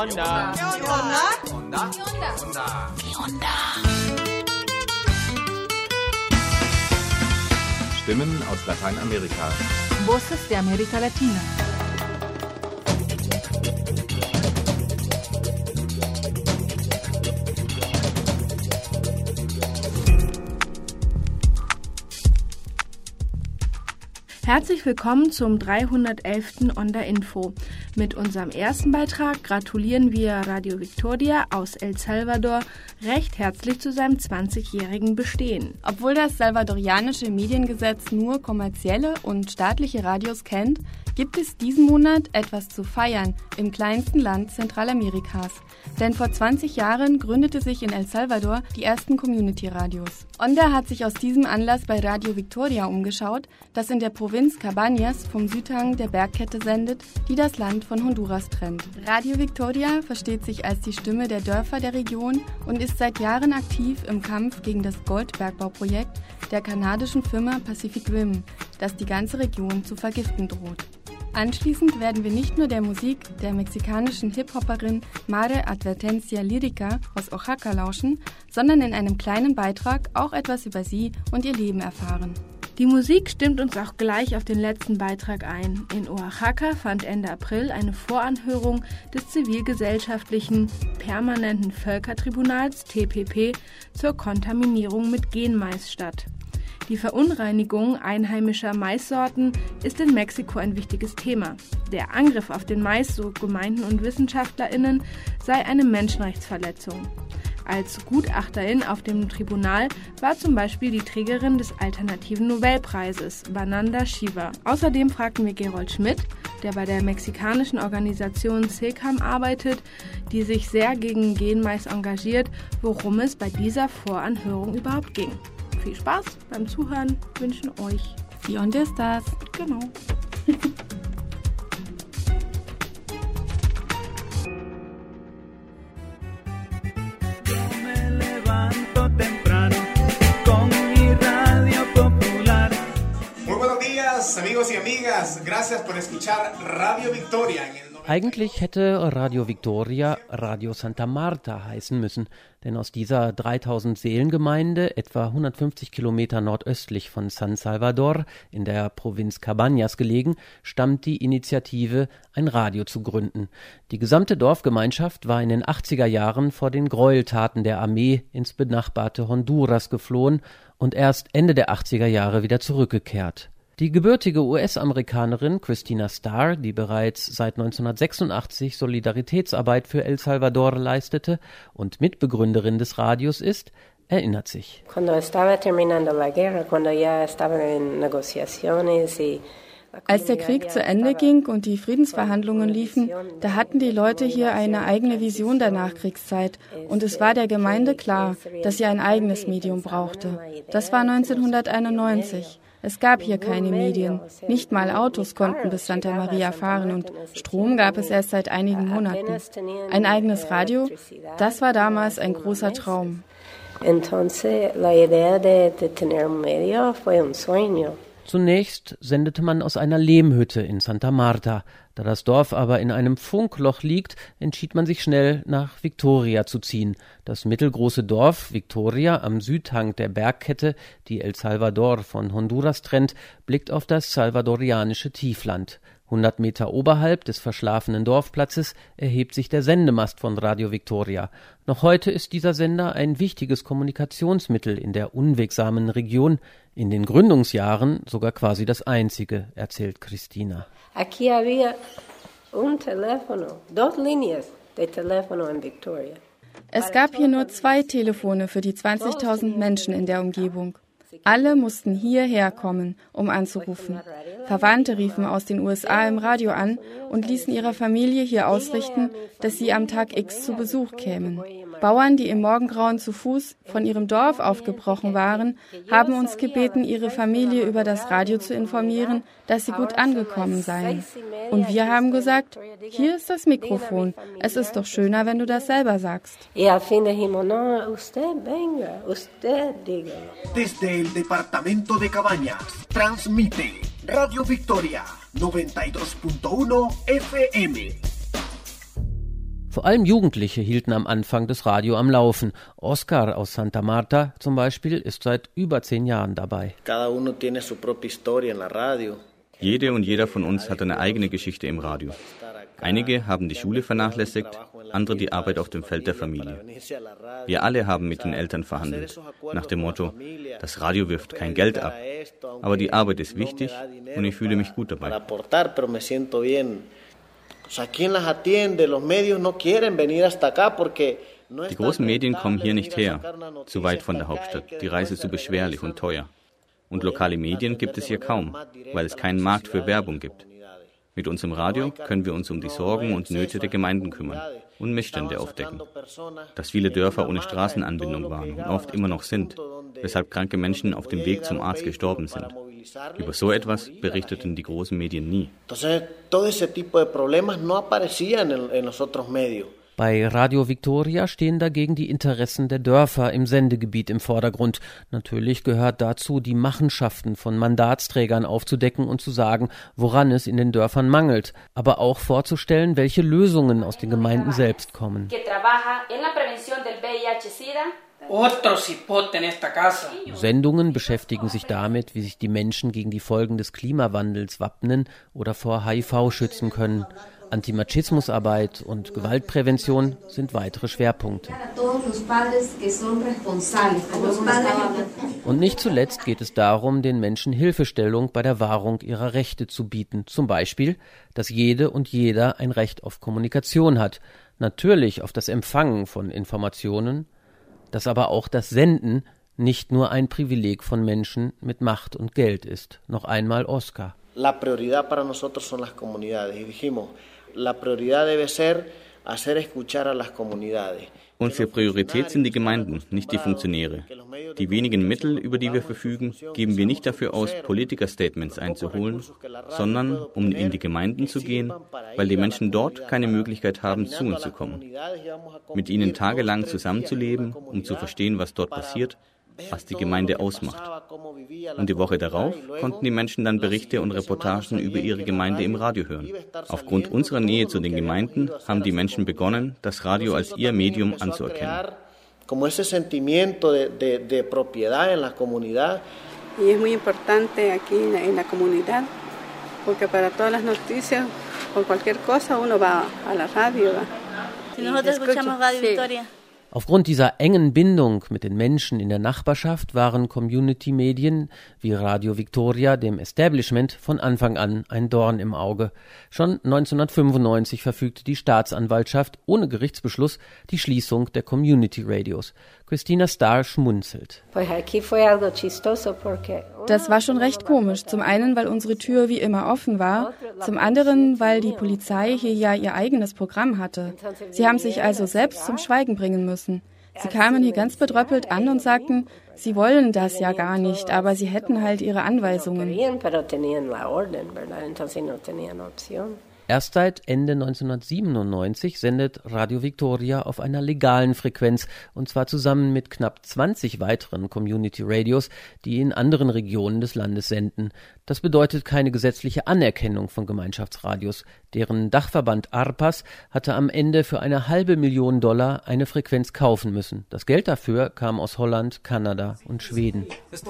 onda? ¿Qué onda? Onda. ¿Qué onda? Stimmen aus Lateinamerika. Voces de América Latina. Herzlich willkommen zum 311. Onda Info. Mit unserem ersten Beitrag gratulieren wir Radio Victoria aus El Salvador recht herzlich zu seinem 20-jährigen Bestehen. Obwohl das salvadorianische Mediengesetz nur kommerzielle und staatliche Radios kennt, gibt es diesen Monat etwas zu feiern im kleinsten Land Zentralamerikas. Denn vor 20 Jahren gründete sich in El Salvador die ersten Community-Radios. Onda hat sich aus diesem Anlass bei Radio Victoria umgeschaut, das in der Provinz Cabañas vom Südhang der Bergkette sendet, die das Land von Honduras trennt. Radio Victoria versteht sich als die Stimme der Dörfer der Region und ist seit Jahren aktiv im Kampf gegen das Goldbergbauprojekt der kanadischen Firma Pacific Rim, das die ganze Region zu vergiften droht. Anschließend werden wir nicht nur der Musik der mexikanischen Hip-Hopperin Mare Advertencia Lyrica aus Oaxaca lauschen, sondern in einem kleinen Beitrag auch etwas über sie und ihr Leben erfahren. Die Musik stimmt uns auch gleich auf den letzten Beitrag ein. In Oaxaca fand Ende April eine Voranhörung des zivilgesellschaftlichen Permanenten Völkertribunals TPP zur Kontaminierung mit Genmais statt. Die Verunreinigung einheimischer Maissorten ist in Mexiko ein wichtiges Thema. Der Angriff auf den Mais, so Gemeinden und WissenschaftlerInnen, sei eine Menschenrechtsverletzung. Als Gutachterin auf dem Tribunal war zum Beispiel die Trägerin des alternativen Nobelpreises, Vananda Shiva. Außerdem fragten wir Gerold Schmidt, der bei der mexikanischen Organisation CECAM arbeitet, die sich sehr gegen Genmais engagiert, worum es bei dieser Voranhörung überhaupt ging. Viel Spaß beim Zuhören wünschen euch Sie und das. Genau. Muy buenos días, amigos y amigas. Gracias por escuchar Radio Victoria. Eigentlich hätte Radio Victoria Radio Santa Marta heißen müssen, denn aus dieser 3000-Seelen-Gemeinde, etwa 150 Kilometer nordöstlich von San Salvador, in der Provinz Cabañas gelegen, stammt die Initiative, ein Radio zu gründen. Die gesamte Dorfgemeinschaft war in den 80er Jahren vor den Gräueltaten der Armee ins benachbarte Honduras geflohen und erst Ende der 80er Jahre wieder zurückgekehrt. Die gebürtige US-Amerikanerin Christina Starr, die bereits seit 1986 Solidaritätsarbeit für El Salvador leistete und Mitbegründerin des Radios ist, erinnert sich. Als der Krieg zu Ende ging und die Friedensverhandlungen liefen, da hatten die Leute hier eine eigene Vision der Nachkriegszeit und es war der Gemeinde klar, dass sie ein eigenes Medium brauchte. Das war 1991. Es gab hier keine Medien. Nicht mal Autos konnten bis Santa Maria fahren und Strom gab es erst seit einigen Monaten. Ein eigenes Radio, das war damals ein großer Traum. Zunächst sendete man aus einer Lehmhütte in Santa Marta. Da das Dorf aber in einem Funkloch liegt, entschied man sich schnell, nach Victoria zu ziehen. Das mittelgroße Dorf Victoria am Südhang der Bergkette, die El Salvador von Honduras trennt, blickt auf das salvadorianische Tiefland. 100 Meter oberhalb des verschlafenen Dorfplatzes erhebt sich der Sendemast von Radio Victoria. Noch heute ist dieser Sender ein wichtiges Kommunikationsmittel in der unwegsamen Region, in den Gründungsjahren sogar quasi das einzige, erzählt Christina. Aquí había un teléfono, dos líneas de teléfono en Victoria. Es gab hier nur 2 Telefone für die 20.000 Menschen in der Umgebung. Alle mussten hierher kommen, um anzurufen. Verwandte riefen aus den USA im Radio an und ließen ihrer Familie hier ausrichten, dass sie am Tag X zu Besuch kämen. Bauern, die im Morgengrauen zu Fuß von ihrem Dorf aufgebrochen waren, haben uns gebeten, ihre Familie über das Radio zu informieren, dass sie gut angekommen seien. Und wir haben gesagt, hier ist das Mikrofon. Es ist doch schöner, wenn du das selber sagst. Desde el departamento de Cabañas, transmite Radio Victoria 92.1 FM. Vor allem Jugendliche hielten am Anfang das Radio am Laufen. Oscar aus Santa Marta zum Beispiel ist seit über 10 Jahren dabei. Jede und jeder von uns hat eine eigene Geschichte im Radio. Einige haben die Schule vernachlässigt, andere die Arbeit auf dem Feld der Familie. Wir alle haben mit den Eltern verhandelt, nach dem Motto, das Radio wirft kein Geld ab, aber die Arbeit ist wichtig und ich fühle mich gut dabei. Die großen Medien kommen hier nicht her, zu weit von der Hauptstadt, die Reise ist zu beschwerlich und teuer. Und lokale Medien gibt es hier kaum, weil es keinen Markt für Werbung gibt. Mit unserem Radio können wir uns um die Sorgen und Nöte der Gemeinden kümmern und Missstände aufdecken. Dass viele Dörfer ohne Straßenanbindung waren und oft immer noch sind, weshalb kranke Menschen auf dem Weg zum Arzt gestorben sind. Über so etwas berichteten die großen Medien nie. Bei Radio Victoria stehen dagegen die Interessen der Dörfer im Sendegebiet im Vordergrund. Natürlich gehört dazu, die Machenschaften von Mandatsträgern aufzudecken und zu sagen, woran es in den Dörfern mangelt, aber auch vorzustellen, welche Lösungen aus den Gemeinden selbst kommen. Sendungen beschäftigen sich damit, wie sich die Menschen gegen die Folgen des Klimawandels wappnen oder vor HIV schützen können. Antimachismusarbeit und Gewaltprävention sind weitere Schwerpunkte. Und nicht zuletzt geht es darum, den Menschen Hilfestellung bei der Wahrung ihrer Rechte zu bieten. Zum Beispiel, dass jede und jeder ein Recht auf Kommunikation hat. Natürlich auf das Empfangen von Informationen, dass aber auch das Senden nicht nur ein Privileg von Menschen mit Macht und Geld ist. Noch einmal Oscar. La prioridad para nosotros son las comunidades. Y dijimos, la prioridad debe ser hacer escuchar a las comunidades. Unsere Priorität sind die Gemeinden, nicht die Funktionäre. Die wenigen Mittel, über die wir verfügen, geben wir nicht dafür aus, Politiker-Statements einzuholen, sondern um in die Gemeinden zu gehen, weil die Menschen dort keine Möglichkeit haben, zu uns zu kommen. Mit ihnen tagelang zusammenzuleben, um zu verstehen, was dort passiert, was die Gemeinde ausmacht. Und die Woche darauf konnten die Menschen dann Berichte und Reportagen über ihre Gemeinde im Radio hören. Aufgrund unserer Nähe zu den Gemeinden haben die Menschen begonnen, das Radio als ihr Medium anzuerkennen. Como ese sentimiento de propiedad en la comunidad. Y es muy importante aquí en la comunidad, porque para todas las noticias, por cualquier cosa, uno va a la radio. Si nosotros escuchamos Radio Victoria. Aufgrund dieser engen Bindung mit den Menschen in der Nachbarschaft waren Community-Medien wie Radio Victoria dem Establishment von Anfang an ein Dorn im Auge. Schon 1995 verfügte die Staatsanwaltschaft ohne Gerichtsbeschluss die Schließung der Community-Radios. Christina Starr schmunzelt. Das war schon recht komisch. Zum einen, weil unsere Tür wie immer offen war. Zum anderen, weil die Polizei hier ja ihr eigenes Programm hatte. Sie haben sich also selbst zum Schweigen bringen müssen. Sie kamen hier ganz bedröppelt an und sagten, sie wollen das ja gar nicht, aber sie hätten halt ihre Anweisungen. Erst seit Ende 1997 sendet Radio Victoria auf einer legalen Frequenz, und zwar zusammen mit knapp 20 weiteren Community-Radios, die in anderen Regionen des Landes senden. Das bedeutet keine gesetzliche Anerkennung von Gemeinschaftsradios. Deren Dachverband ARPAS hatte am Ende für $500.000 eine Frequenz kaufen müssen. Das Geld dafür kam aus Holland, Kanada und Schweden.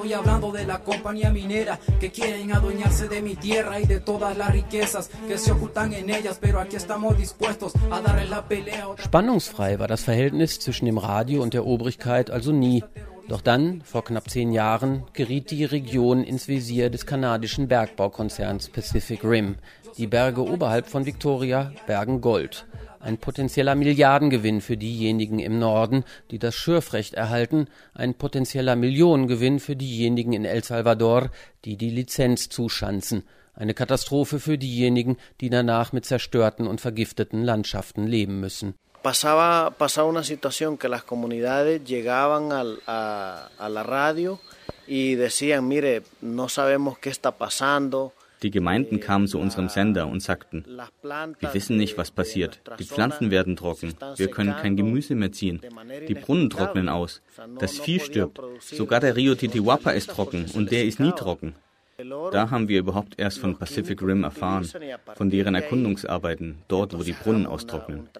Spannungsfrei war das Verhältnis zwischen dem Radio und der Obrigkeit also nie. Doch dann, vor knapp 10 Jahren, geriet die Region ins Visier des kanadischen Bergbaukonzerns Pacific Rim. Die Berge oberhalb von Victoria bergen Gold. Ein potenzieller Milliardengewinn für diejenigen im Norden, die das Schürfrecht erhalten, ein potenzieller Millionengewinn für diejenigen in El Salvador, die die Lizenz zuschanzen. Eine Katastrophe für diejenigen, die danach mit zerstörten und vergifteten Landschaften leben müssen. Pasaba una situación que las comunidades llegaban a la radio y decían, mire, no sabemos qué está pasando. Die Gemeinden kamen zu unserem Sender und sagten, wir wissen nicht, was passiert. Die Pflanzen werden trocken. Wir können kein Gemüse mehr ziehen. Die Brunnen trocknen aus. Das Vieh stirbt. Sogar der Rio Titiwapa ist trocken und der ist nie trocken. Da haben wir überhaupt erst von Pacific Rim erfahren, von deren Erkundungsarbeiten, dort, wo die Brunnen austrocknen.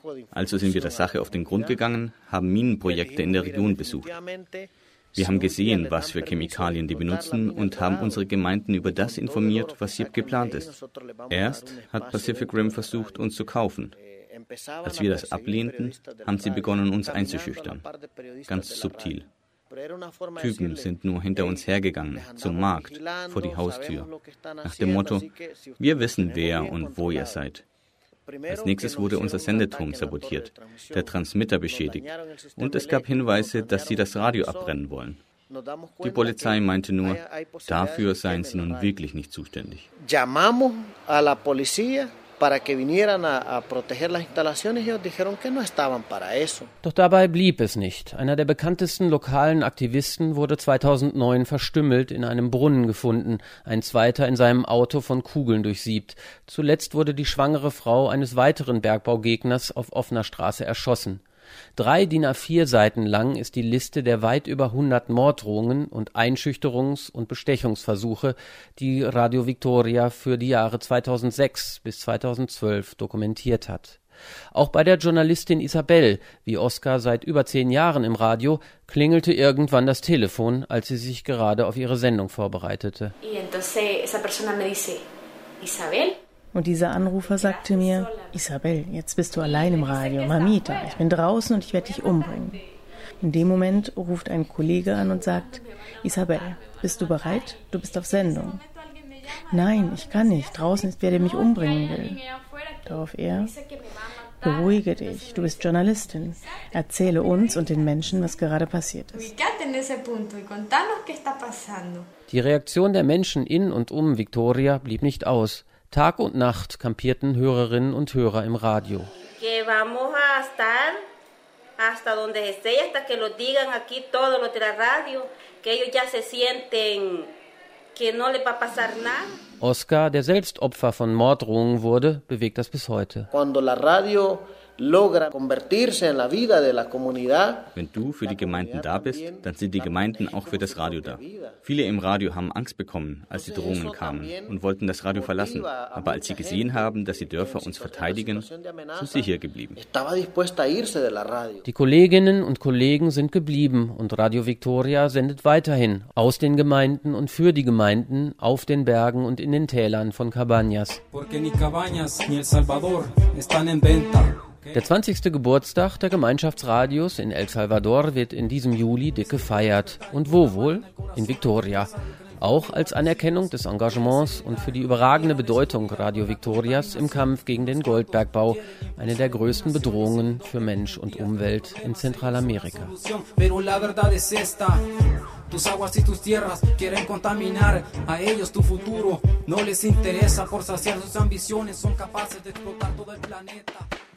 Also sind wir der Sache auf den Grund gegangen, haben Minenprojekte in der Region besucht. Wir haben gesehen, was für Chemikalien die benutzen und haben unsere Gemeinden über das informiert, was hier geplant ist. Erst hat Pacific Rim versucht, uns zu kaufen. Als wir das ablehnten, haben sie begonnen, uns einzuschüchtern. Ganz subtil. Typen sind nur hinter uns hergegangen, zum Markt, vor die Haustür, nach dem Motto, wir wissen, wer und wo ihr seid. Als nächstes wurde unser Sendeturm sabotiert, der Transmitter beschädigt und es gab Hinweise, dass sie das Radio abbrennen wollen. Die Polizei meinte nur, dafür seien sie nun wirklich nicht zuständig. Llamamos a la policía para que vinieran a proteger las instalaciones y ellos dijeron que no estaban para eso. Doch dabei blieb es nicht. Einer der bekanntesten lokalen Aktivisten wurde 2009 verstümmelt in einem Brunnen gefunden, ein zweiter in seinem Auto von Kugeln durchsiebt. Zuletzt wurde die schwangere Frau eines weiteren Bergbaugegners auf offener Straße erschossen. 3 DIN A4 Seiten lang ist die Liste der weit über 100 Morddrohungen und Einschüchterungs- und Bestechungsversuche, die Radio Victoria für die Jahre 2006 bis 2012 dokumentiert hat. Auch bei der Journalistin Isabel, wie Oscar seit über 10 Jahren im Radio, klingelte irgendwann das Telefon, als sie sich gerade auf ihre Sendung vorbereitete. Und dieser Anrufer sagte mir, Isabel, jetzt bist du allein im Radio, Mamita, ich bin draußen und ich werde dich umbringen. In dem Moment ruft ein Kollege an und sagt, Isabel, bist du bereit? Du bist auf Sendung. Nein, ich kann nicht, draußen ist wer, der mich umbringen will. Darauf er, beruhige dich, du bist Journalistin, erzähle uns und den Menschen, was gerade passiert ist. Die Reaktion der Menschen in und um Victoria blieb nicht aus. Tag und Nacht kampierten Hörerinnen und Hörer im Radio. Oscar, der selbst Opfer von Morddrohungen wurde, bewegt das bis heute. Wenn du für die Gemeinden da bist, dann sind die Gemeinden auch für das Radio da. Viele im Radio haben Angst bekommen, als die Drohungen kamen und wollten das Radio verlassen. Aber als sie gesehen haben, dass die Dörfer uns verteidigen, sind sie hier geblieben. Die Kolleginnen und Kollegen sind geblieben und Radio Victoria sendet weiterhin aus den Gemeinden und für die Gemeinden auf den Bergen und in den Tälern von Cabañas. Der 20. Geburtstag der Gemeinschaftsradios in El Salvador wird in diesem Juli dick gefeiert. Und wo wohl? In Victoria. Auch als Anerkennung des Engagements und für die überragende Bedeutung Radio Victorias im Kampf gegen den Goldbergbau, eine der größten Bedrohungen für Mensch und Umwelt in Zentralamerika. Tus aguas y tus tierras quieren contaminar a ellos tu futuro. No les interesa por saciar sus ambiciones, son capaces de explotar todo el planeta.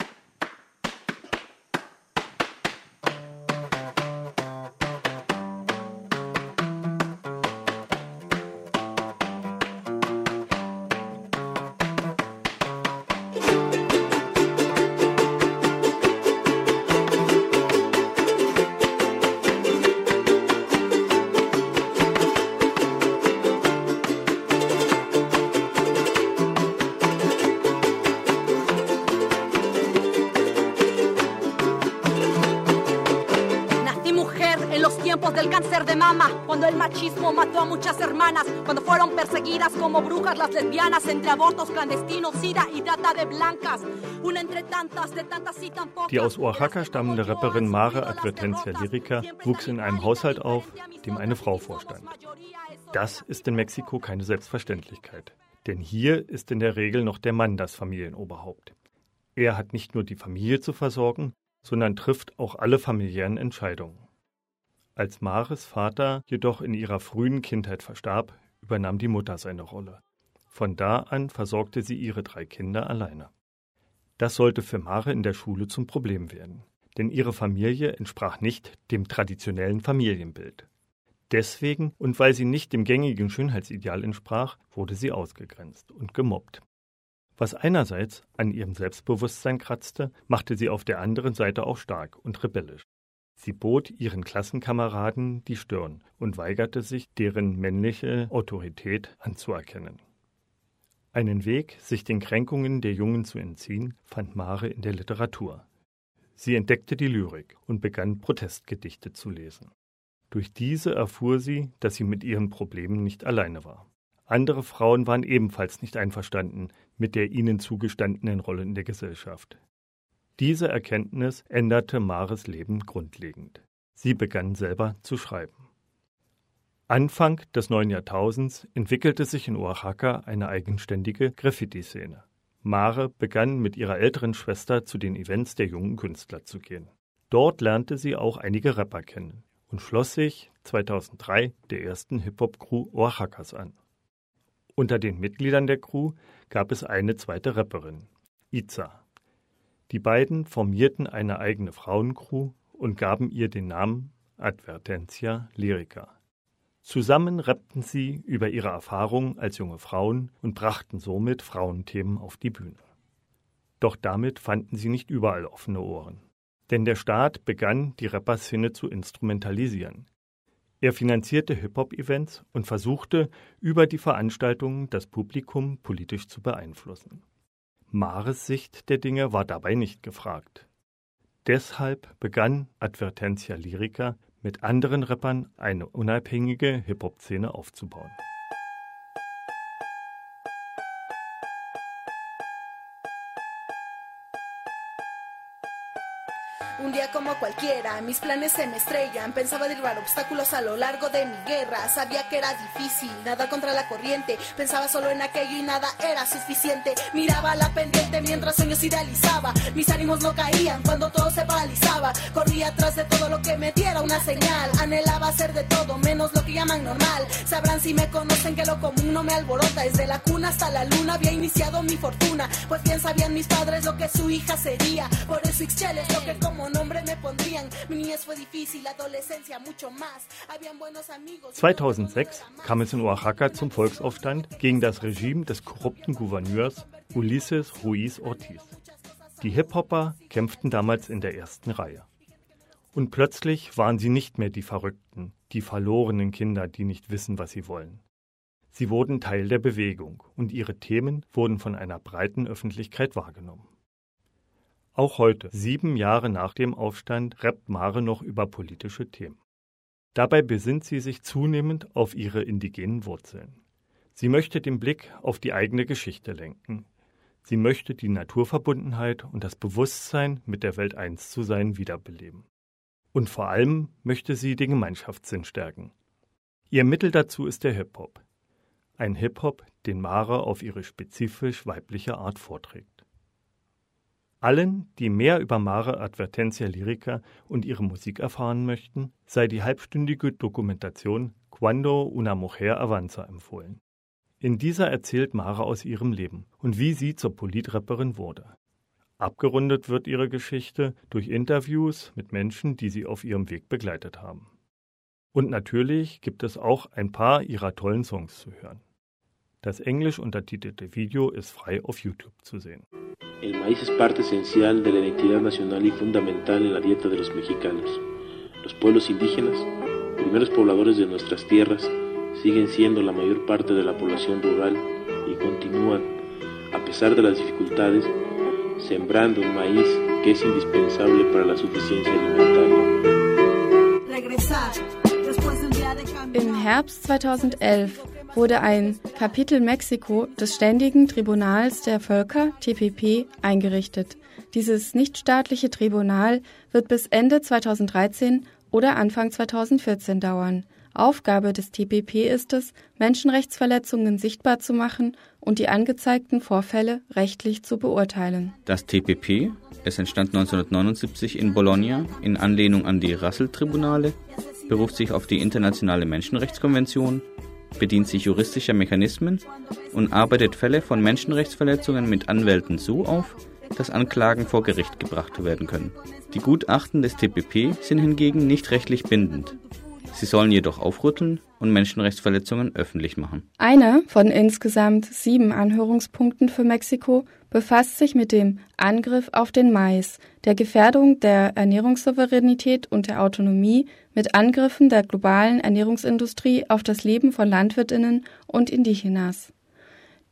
Del cáncer de mama, cuando el machismo mató a muchas hermanas, cuando fueron perseguidas como brujas las lesbianas, entre abortos clandestinos, SIDA y trata de blancas, una entre tantas, de tantas y tan pocas. Die aus Oaxaca stammende Rapperin Mare Advertencia Lyrica wuchs in einem Haushalt auf, dem eine Frau vorstand. Das ist in Mexiko keine Selbstverständlichkeit, denn hier ist in der Regel noch der Mann das Familienoberhaupt. Er hat nicht nur die Familie zu versorgen, sondern trifft auch alle familiären Entscheidungen. Als Mares Vater jedoch in ihrer frühen Kindheit verstarb, übernahm die Mutter seine Rolle. Von da an versorgte sie ihre 3 Kinder alleine. Das sollte für Mare in der Schule zum Problem werden, denn ihre Familie entsprach nicht dem traditionellen Familienbild. Deswegen und weil sie nicht dem gängigen Schönheitsideal entsprach, wurde sie ausgegrenzt und gemobbt. Was einerseits an ihrem Selbstbewusstsein kratzte, machte sie auf der anderen Seite auch stark und rebellisch. Sie bot ihren Klassenkameraden die Stirn und weigerte sich, deren männliche Autorität anzuerkennen. Einen Weg, sich den Kränkungen der Jungen zu entziehen, fand Mare in der Literatur. Sie entdeckte die Lyrik und begann Protestgedichte zu lesen. Durch diese erfuhr sie, dass sie mit ihren Problemen nicht alleine war. Andere Frauen waren ebenfalls nicht einverstanden mit der ihnen zugestandenen Rolle in der Gesellschaft. Diese Erkenntnis änderte Mares Leben grundlegend. Sie begann selber zu schreiben. Anfang des neuen Jahrtausends entwickelte sich in Oaxaca eine eigenständige Graffiti-Szene. Mare begann mit ihrer älteren Schwester zu den Events der jungen Künstler zu gehen. Dort lernte sie auch einige Rapper kennen und schloss sich 2003 der ersten Hip-Hop-Crew Oaxacas an. Unter den Mitgliedern der Crew gab es eine zweite Rapperin, Itza. Die beiden formierten eine eigene Frauencrew und gaben ihr den Namen Advertencia Lyrica. Zusammen rappten sie über ihre Erfahrungen als junge Frauen und brachten somit Frauenthemen auf die Bühne. Doch damit fanden sie nicht überall offene Ohren. Denn der Staat begann, die Rapperszene zu instrumentalisieren. Er finanzierte Hip-Hop-Events und versuchte, über die Veranstaltungen das Publikum politisch zu beeinflussen. Mares Sicht der Dinge war dabei nicht gefragt. Deshalb begann Advertencia Lyrica mit anderen Rappern eine unabhängige Hip-Hop-Szene aufzubauen. Un día como cualquiera, mis planes se me estrellan. Pensaba derribar obstáculos a lo largo de mi guerra. Sabía que era difícil, nada contra la corriente. Pensaba solo en aquello y nada era suficiente. Miraba la pendiente mientras sueños idealizaba. Mis ánimos no caían cuando todo se paralizaba. Corría atrás de todo lo que me diera una señal. Anhelaba hacer de todo, menos lo que llaman normal. Sabrán si me conocen que lo común no me alborota. Desde la cuna hasta la luna había iniciado mi fortuna. Pues bien sabían mis padres lo que su hija sería. Por eso Ixchel es lo que como nombre me pondrían. Mi niñez fue difícil, la adolescencia mucho más. Habían buenos amigos. 2006 kam es in Oaxaca zum Volksaufstand gegen das Regime des korrupten Gouverneurs Ulises Ruiz Ortiz. Die Hip-Hopper kämpften damals in der ersten Reihe. Und plötzlich waren sie nicht mehr die Verrückten, die verlorenen Kinder, die nicht wissen, was sie wollen. Sie wurden Teil der Bewegung und ihre Themen wurden von einer breiten Öffentlichkeit wahrgenommen. Auch heute, 7 Jahre nach dem Aufstand, rappt Mare noch über politische Themen. Dabei besinnt sie sich zunehmend auf ihre indigenen Wurzeln. Sie möchte den Blick auf die eigene Geschichte lenken. Sie möchte die Naturverbundenheit und das Bewusstsein, mit der Welt eins zu sein, wiederbeleben. Und vor allem möchte sie den Gemeinschaftssinn stärken. Ihr Mittel dazu ist der Hip-Hop. Ein Hip-Hop, den Mare auf ihre spezifisch weibliche Art vorträgt. Allen, die mehr über Mare Advertencia Lyrica und ihre Musik erfahren möchten, sei die halbstündige Dokumentation Cuando una mujer avanza empfohlen. In dieser erzählt Mare aus ihrem Leben und wie sie zur Politrapperin wurde. Abgerundet wird ihre Geschichte durch Interviews mit Menschen, die sie auf ihrem Weg begleitet haben. Und natürlich gibt es auch ein paar ihrer tollen Songs zu hören. Das englisch untertitelte Video ist frei auf YouTube zu sehen. El maíz es parte esencial de la identidad nacional y fundamental en la dieta de los mexicanos. Los pueblos indígenas, primeros pobladores de nuestras tierras, siguen siendo la mayor parte de la población rural y continúan, a pesar de las dificultades, sembrando un maíz que es indispensable para la suficiencia alimentaria. Im Herbst 2011 wurde ein Kapitel Mexiko des Ständigen Tribunals der Völker, TPP, eingerichtet. Dieses nichtstaatliche Tribunal wird bis Ende 2013 oder Anfang 2014 dauern. Aufgabe des TPP ist es, Menschenrechtsverletzungen sichtbar zu machen und die angezeigten Vorfälle rechtlich zu beurteilen. Das TPP, es entstand 1979 in Bologna in Anlehnung an die Russell-Tribunale, beruft sich auf die Internationale Menschenrechtskonvention, bedient sich juristischer Mechanismen und arbeitet Fälle von Menschenrechtsverletzungen mit Anwälten so auf, dass Anklagen vor Gericht gebracht werden können. Die Gutachten des TPP sind hingegen nicht rechtlich bindend. Sie sollen jedoch aufrütteln und Menschenrechtsverletzungen öffentlich machen. Einer von insgesamt 7 Anhörungspunkten für Mexiko befasst sich mit dem Angriff auf den Mais, der Gefährdung der Ernährungssouveränität und der Autonomie, mit Angriffen der globalen Ernährungsindustrie auf das Leben von LandwirtInnen und Indigenas.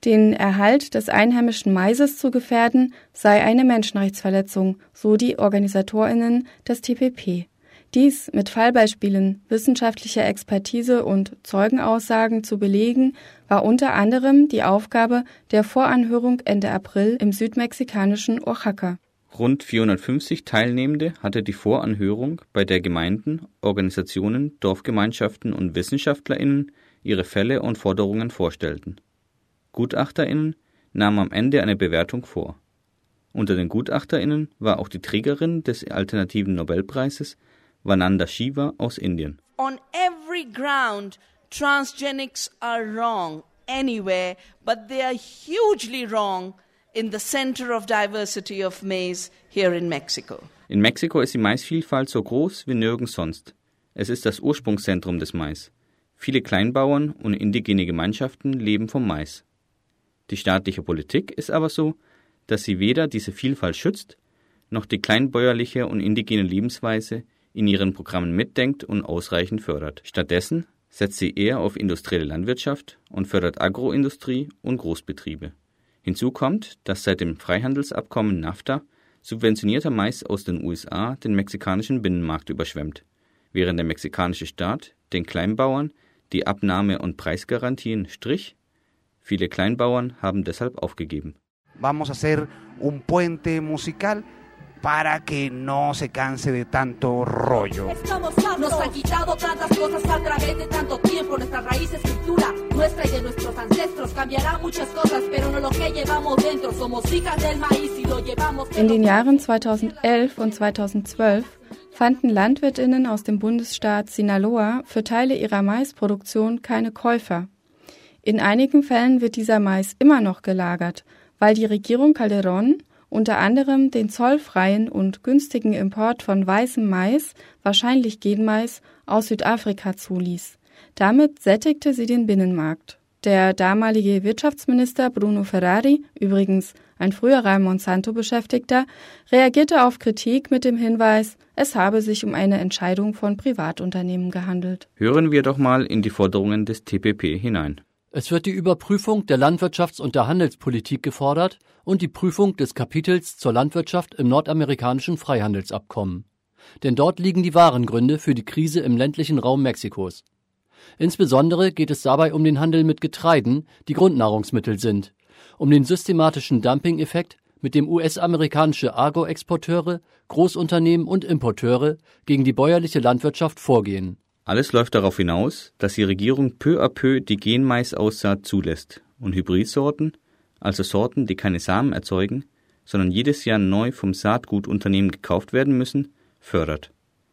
Den Erhalt des einheimischen Maises zu gefährden, sei eine Menschenrechtsverletzung, so die OrganisatorInnen des TPP. Dies mit Fallbeispielen, wissenschaftlicher Expertise und Zeugenaussagen zu belegen, war unter anderem die Aufgabe der Voranhörung Ende April im südmexikanischen Oaxaca. Rund 450 Teilnehmende hatte die Voranhörung, bei der Gemeinden, Organisationen, Dorfgemeinschaften und WissenschaftlerInnen ihre Fälle und Forderungen vorstellten. GutachterInnen nahmen am Ende eine Bewertung vor. Unter den GutachterInnen war auch die Trägerin des alternativen Nobelpreises, Vandana Shiva aus Indien. On every ground, transgenics are wrong anywhere, but they are hugely wrong in the center of diversity of maize here in Mexico. In Mexiko ist die Maisvielfalt so groß wie nirgends sonst. Es ist das Ursprungszentrum des Mais. Viele Kleinbauern und indigene Gemeinschaften leben vom Mais. Die staatliche Politik ist aber so, dass sie weder diese Vielfalt schützt, noch die kleinbäuerliche und indigene Lebensweise in ihren Programmen mitdenkt und ausreichend fördert. Stattdessen setzt sie eher auf industrielle Landwirtschaft und fördert Agroindustrie und Großbetriebe. Hinzu kommt, dass seit dem Freihandelsabkommen NAFTA subventionierter Mais aus den USA den mexikanischen Binnenmarkt überschwemmt, während der mexikanische Staat den Kleinbauern die Abnahme- und Preisgarantien strich. Viele Kleinbauern haben deshalb aufgegeben. Vamos a hacer un puente musical para que no se canse de tanto rollo. Nos han quitado tantas cosas a través de tanto tiempo, nuestras raíces, cultura nuestra y de nuestros ancestros. Cambiará muchas cosas, pero no lo que llevamos dentro. Somos hijas del maíz y lo llevamos. In den Jahren 2011 und 2012 fanden LandwirtInnen aus dem Bundesstaat Sinaloa für Teile ihrer Maisproduktion keine Käufer. In einigen Fällen wird dieser Mais immer noch gelagert, weil die Regierung Calderón unter anderem den zollfreien und günstigen Import von weißem Mais, wahrscheinlich Genmais, aus Südafrika zuließ. Damit sättigte sie den Binnenmarkt. Der damalige Wirtschaftsminister Bruno Ferrari, übrigens ein früherer Monsanto-Beschäftigter, reagierte auf Kritik mit dem Hinweis, es habe sich um eine Entscheidung von Privatunternehmen gehandelt. Hören wir doch mal in die Forderungen des TPP hinein. Es wird die Überprüfung der Landwirtschafts- und der Handelspolitik gefordert und die Prüfung des Kapitels zur Landwirtschaft im nordamerikanischen Freihandelsabkommen. Denn dort liegen die wahren Gründe für die Krise im ländlichen Raum Mexikos. Insbesondere geht es dabei um den Handel mit Getreiden, die Grundnahrungsmittel sind, um den systematischen Dumping-Effekt, mit dem US-amerikanische Agroexporteure, Großunternehmen und Importeure gegen die bäuerliche Landwirtschaft vorgehen. Alles läuft darauf hinaus, dass die Regierung peu à peu die Genmaisaussaat zulässt und Hybridsorten, also Sorten, die keine Samen erzeugen, sondern jedes Jahr neu vom Saatgutunternehmen gekauft werden müssen, fördert.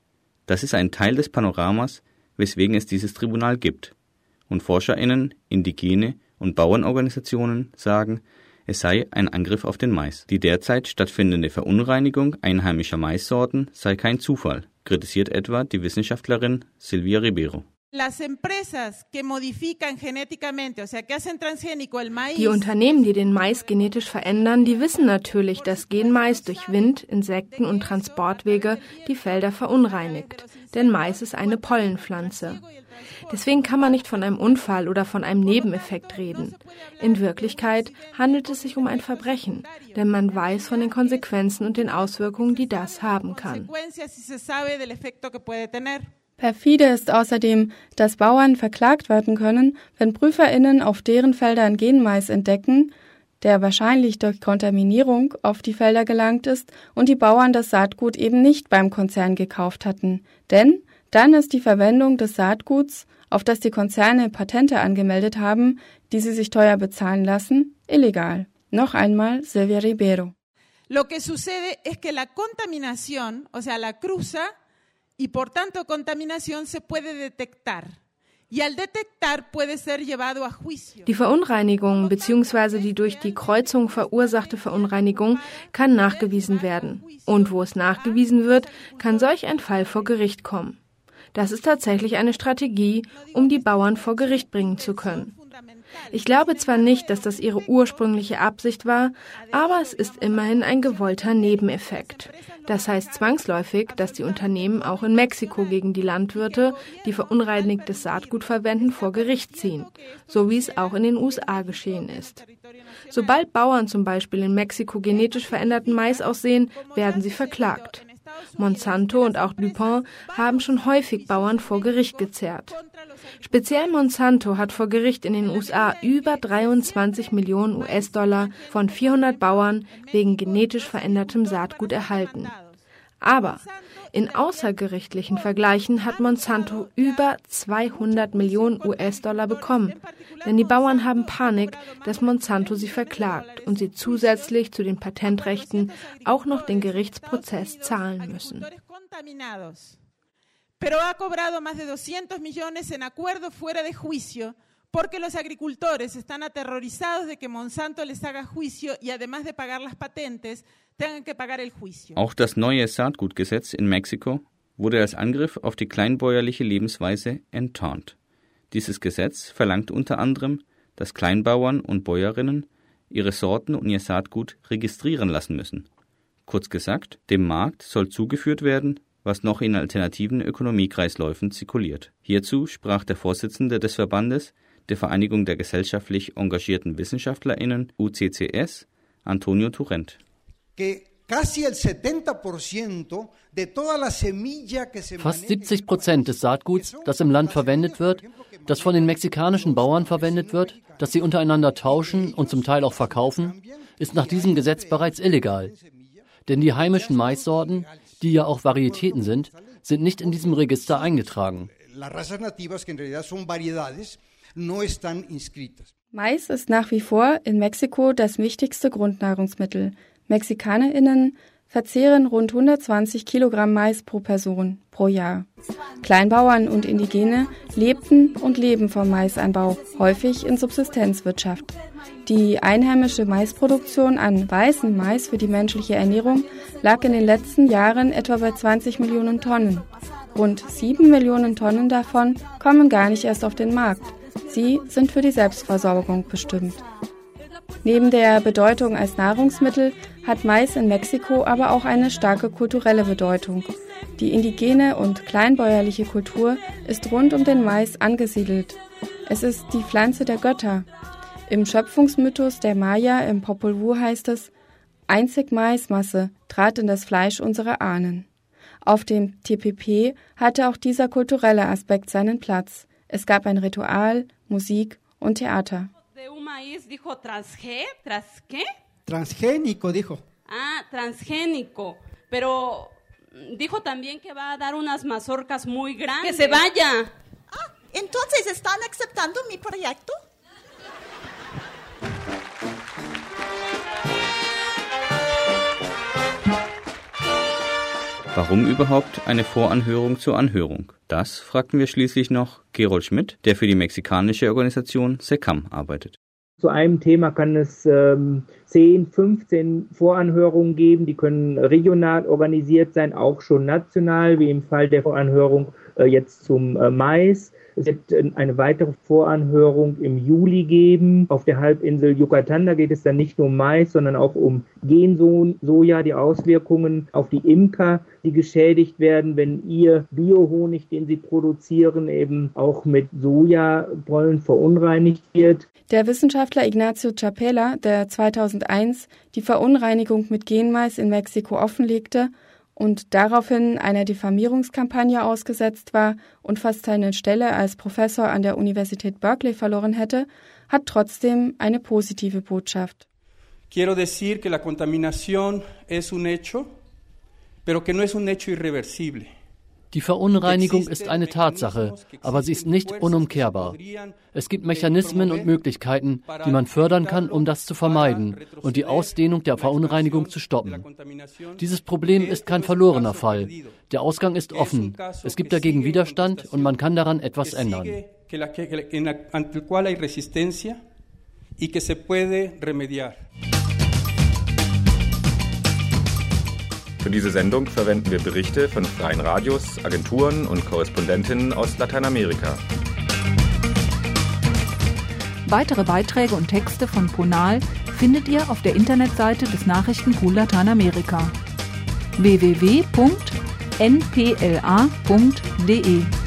Das ist ein Teil des Panoramas, weswegen es dieses Tribunal gibt. Und ForscherInnen, Indigene und Bauernorganisationen sagen, es sei ein Angriff auf den Mais. Die derzeit stattfindende Verunreinigung einheimischer Maissorten sei kein Zufall, kritisiert etwa die Wissenschaftlerin Silvia Ribeiro. Die Unternehmen, die den Mais genetisch verändern, die wissen natürlich, dass Genmais durch Wind, Insekten und Transportwege die Felder verunreinigt. Denn Mais ist eine Pollenpflanze. Deswegen kann man nicht von einem Unfall oder von einem Nebeneffekt reden. In Wirklichkeit handelt es sich um ein Verbrechen, denn man weiß von den Konsequenzen und den Auswirkungen, die das haben kann. Perfide ist außerdem, dass Bauern verklagt werden können, wenn PrüferInnen auf deren Feldern Genmais entdecken, der wahrscheinlich durch Kontaminierung auf die Felder gelangt ist und die Bauern das Saatgut eben nicht beim Konzern gekauft hatten. Denn dann ist die Verwendung des Saatguts, auf das die Konzerne Patente angemeldet haben, die sie sich teuer bezahlen lassen, illegal. Noch einmal Silvia Ribeiro. Lo que sucede es que la contaminación, o sea, la cruza, y por tanto contaminación se puede detectar. Y al detectar puede ser llevado a juicio. Die Verunreinigung bzw. die durch die Kreuzung verursachte Verunreinigung kann nachgewiesen werden. Und wo es nachgewiesen wird, kann solch ein Fall vor Gericht kommen. Das ist tatsächlich eine Strategie, um die Bauern vor Gericht bringen zu können. Ich glaube zwar nicht, dass das ihre ursprüngliche Absicht war, aber es ist immerhin ein gewollter Nebeneffekt. Das heißt zwangsläufig, dass die Unternehmen auch in Mexiko gegen die Landwirte, die verunreinigtes Saatgut verwenden, vor Gericht ziehen, so wie es auch in den USA geschehen ist. Sobald Bauern zum Beispiel in Mexiko genetisch veränderten Mais aussehen, werden sie verklagt. Monsanto und auch DuPont haben schon häufig Bauern vor Gericht gezerrt. Speziell Monsanto hat vor Gericht in den USA über 23 Millionen US-Dollar von 400 Bauern wegen genetisch verändertem Saatgut erhalten. Aber in außergerichtlichen Vergleichen hat Monsanto über 200 Millionen US-Dollar bekommen, denn die Bauern haben Panik, dass Monsanto sie verklagt und sie zusätzlich zu den Patentrechten auch noch den Gerichtsprozess zahlen müssen. Pero ha cobrado más de 200 millones en acuerdos fuera de juicio porque los agricultores están aterrorizados de que Monsanto les haga juicio y además de pagar las patentes, tengan que pagar el juicio. Auch das neue Saatgutgesetz in Mexiko wurde als Angriff auf die kleinbäuerliche Lebensweise enttarnt. Dieses Gesetz verlangt unter anderem, dass Kleinbauern und Bäuerinnen ihre Sorten und ihr Saatgut registrieren lassen müssen. Kurz gesagt, dem Markt soll zugeführt werden, was noch in alternativen Ökonomiekreisläufen zirkuliert. Hierzu sprach der Vorsitzende des Verbandes, der Vereinigung der gesellschaftlich engagierten WissenschaftlerInnen, UCCS, Antonio Turrent. Fast 70% des Saatguts, das im Land verwendet wird, das von den mexikanischen Bauern verwendet wird, das sie untereinander tauschen und zum Teil auch verkaufen, ist nach diesem Gesetz bereits illegal. Denn die heimischen Maissorten, die ja auch Varietäten sind nicht in diesem Register eingetragen. Mais ist nach wie vor in Mexiko das wichtigste Grundnahrungsmittel. MexikanerInnen verzehren rund 120 Kilogramm Mais pro Person pro Jahr. Kleinbauern und Indigene lebten und leben vom Maisanbau, häufig in Subsistenzwirtschaft. Die einheimische Maisproduktion an weißem Mais für die menschliche Ernährung lag in den letzten Jahren etwa bei 20 Millionen Tonnen. Rund 7 Millionen Tonnen davon kommen gar nicht erst auf den Markt. Sie sind für die Selbstversorgung bestimmt. Neben der Bedeutung als Nahrungsmittel hat Mais in Mexiko aber auch eine starke kulturelle Bedeutung. Die indigene und kleinbäuerliche Kultur ist rund um den Mais angesiedelt. Es ist die Pflanze der Götter. Im Schöpfungsmythos der Maya im Popol Vuh heißt es: Einzig Maismasse trat in das Fleisch unserer Ahnen. Auf dem TPP hatte auch dieser kulturelle Aspekt seinen Platz. Es gab ein Ritual, Musik und Theater. Transgénico, dijo. Ah, transgénico. Pero dijo también que va a dar unas mazorcas muy grandes. ¡Que se vaya! Ah, entonces están aceptando mi proyecto. Warum überhaupt eine Voranhörung zur Anhörung? Das fragten wir schließlich noch Gerold Schmidt, der für die mexikanische Organisation SECAM arbeitet. Zu einem Thema kann es 10, 15 Voranhörungen geben, die können regional organisiert sein, auch schon national, wie im Fall der Voranhörung jetzt zum Mais. Es wird eine weitere Voranhörung im Juli geben auf der Halbinsel Yucatan. Da geht es dann nicht nur um Mais, sondern auch um Gensoja, die Auswirkungen auf die Imker, die geschädigt werden, wenn ihr Biohonig, den sie produzieren, eben auch mit Sojapollen verunreinigt wird. Der Wissenschaftler Ignacio Chapela, der 2001 die Verunreinigung mit Genmais in Mexiko offenlegte und daraufhin einer Diffamierungskampagne ausgesetzt war und fast seine Stelle als Professor an der Universität Berkeley verloren hätte, hat trotzdem eine positive Botschaft. Quiero decir que la contaminación es un hecho, pero que no es un hecho irreversible. Die Verunreinigung ist eine Tatsache, aber sie ist nicht unumkehrbar. Es gibt Mechanismen und Möglichkeiten, die man fördern kann, um das zu vermeiden und die Ausdehnung der Verunreinigung zu stoppen. Dieses Problem ist kein verlorener Fall. Der Ausgang ist offen. Es gibt dagegen Widerstand und man kann daran etwas ändern. Für diese Sendung verwenden wir Berichte von freien Radios, Agenturen und Korrespondentinnen aus Lateinamerika. Weitere Beiträge und Texte von Ponal findet ihr auf der Internetseite des Nachrichtenpool Lateinamerika www.npla.de.